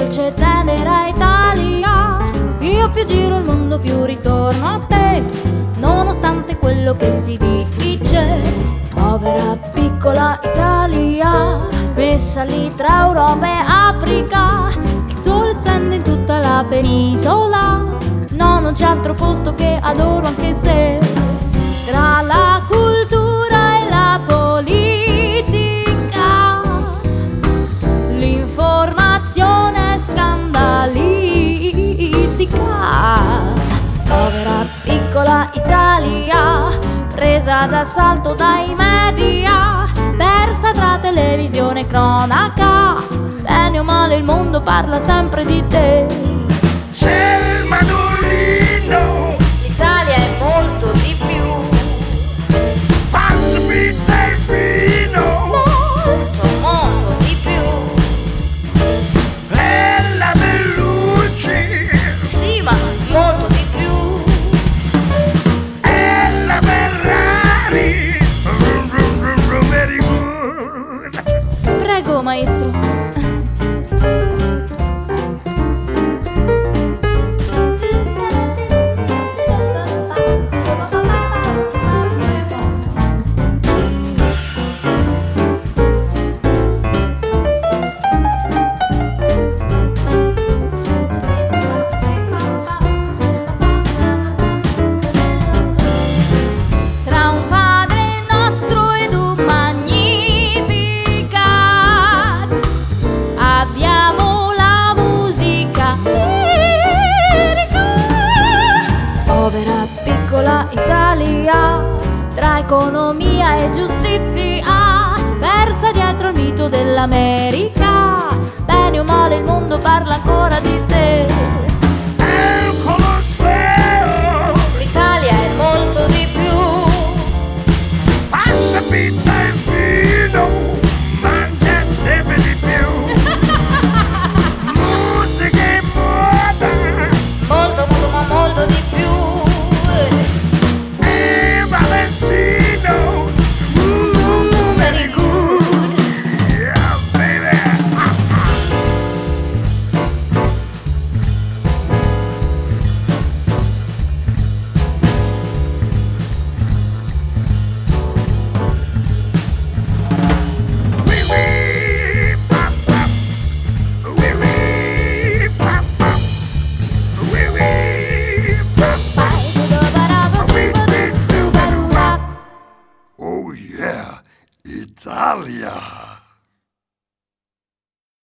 dolce e tenera Italia. Io più giro il mondo più ritorno a te, nonostante quello che si dice. Povera piccola Italia, messa lì tra Europa e Africa. Il sole splende in tutta la penisola, no, non c'è altro posto che adoro, anche se tra la cultura e la politica l'informazione è scandalistica. Povera piccola Italia, presa d'assalto dai media, persa tra televisione e cronaca. Bene o male il mondo parla sempre di te. C'è il mandolino, L'Italia è molto di più, pasta, pizza e vino, molto, molto di più. e la Bellucci, Sì, ma molto di più. e la Ferrari. Vroom, vroom, vroom, vroom, very good. Prego, maestro. Tra un Padre Nostro ed un Magnificat abbiamo la musica lirica. Povera piccola Italia, tra economia e giustizia, persa dietro il mito dell'America. Bene o male il mondo parla ancora di te. E il Colosseo, L'Italia è molto di più. pasta, pizza e vino, mangia sempre di più. Musica e moda, Molto, molto, ma molto di più. e Valentino. Very good. Yeah, baby. Wee wee, pop pop. Wee wee, pop pop. Wee wee, pop pop. Oh yeah, Italia.